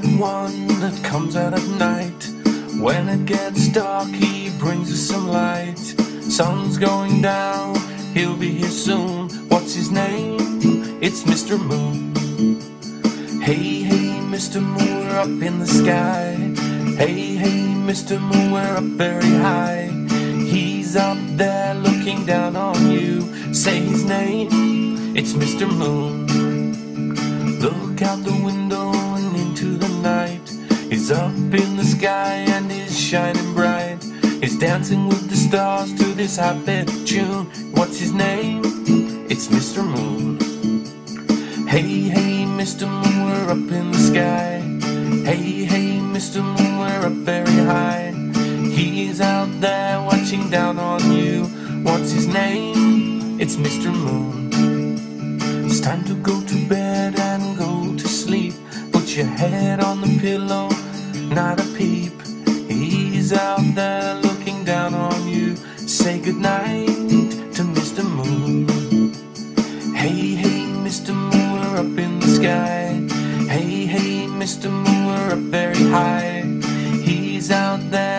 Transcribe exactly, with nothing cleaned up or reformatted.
the one that comes out at night. When it gets dark, he brings us some light. Sun's going down, he'll be here soon. What's his name? It's Mister Moon. Hey, hey, Mister Moon, we're up in the sky. Hey, hey, Mister Moon, we're up very high. He's up there looking down on you. Say his name, it's Mister Moon. Look out the window and into the night. He's up in the sky and he's shining bright. He's dancing with the stars to this happy tune. What's his name? It's Mister Moon. Hey, hey, Mister Moon, we're up in the sky. Hey, hey, Mister Moon, we're up very high. He's out there watching down on you. What's his name? It's Mister Moon. It's time to go to bed and go to sleep. Put your head on the pillow, not a peep. He's out there looking down on you. Say goodnight to Mister Moon. Hey, hey, Mister Moon, we're up in the sky. Hey, hey, Mister Moon, we're up very high. He's out there